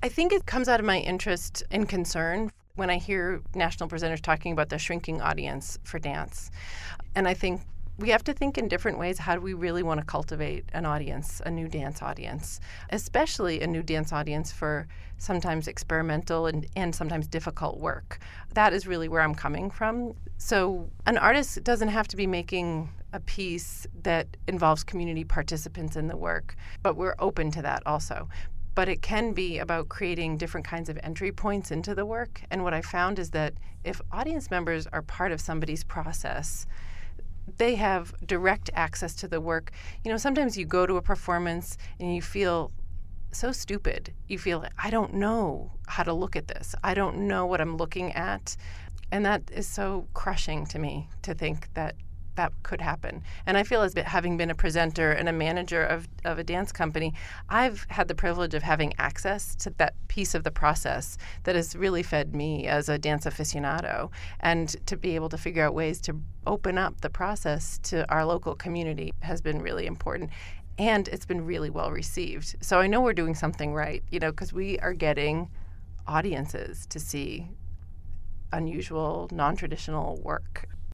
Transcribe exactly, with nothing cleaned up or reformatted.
I think it comes out of my interest and concern when I hear national presenters talking about the shrinking audience for dance. And I think we have to think in different ways. How do we really want to cultivate an audience, a new dance audience, especially a new dance audience for sometimes experimental and, and sometimes difficult work? That is really where I'm coming from. So an artist doesn't have to be making a piece that involves community participants in the work, but we're open to that also. But it can be about creating different kinds of entry points into the work. And what I found is that if audience members are part of somebody's process, they have direct access to the work. You know, sometimes you go to a performance and you feel so stupid. You feel, I don't know how to look at this. I don't know what I'm looking at. And that is so crushing to me, to think that that could happen. And I feel, as having been a presenter and a manager of, of a dance company, I've had the privilege of having access to that piece of the process that has really fed me as a dance aficionado. And to be able to figure out ways to open up the process to our local community has been really important. And it's been really well received. So I know we're doing something right, you know, because we are getting audiences to see unusual, non-traditional work.